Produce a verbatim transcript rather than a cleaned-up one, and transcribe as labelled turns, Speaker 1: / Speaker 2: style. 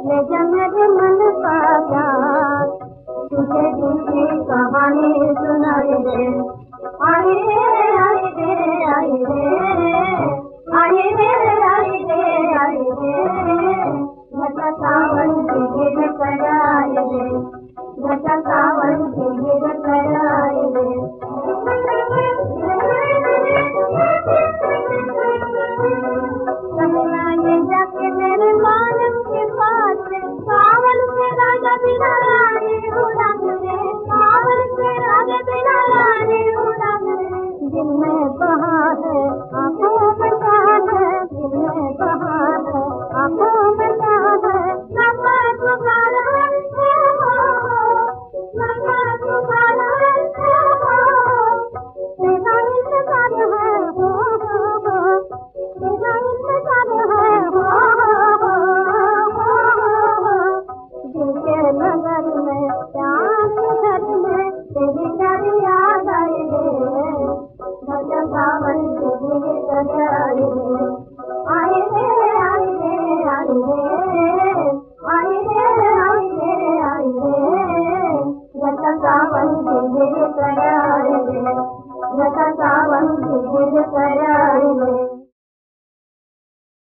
Speaker 1: ले जा मेरे मन का प्यार, तुझे दिल की कहानी सुनाई दे। आई रे आई रे आई रे आई रे आई रे आई रे, घटा सावन की गिर कर आई रे, घटा सावन की गिर कर आई रे। ये जाके मेरे मानव के पास, सावन के राजा बिना रानी उड़ान रे, सावन के राजा बिना रानी उड़ान रे। दिल में बहार है आंखों में प्यार है, दिल में बहार है आंखों में प्यार है, लम्बा तुम्हारा है लम्बा तुम्हारा है, तेरा इंतजार है हो तेरा इंतजार है हो, दिल के नगर में प्यार घर में तेरी डर याद आई रे, घटा सावन की गिर कर आई रे, आई रे आई रे आई रे।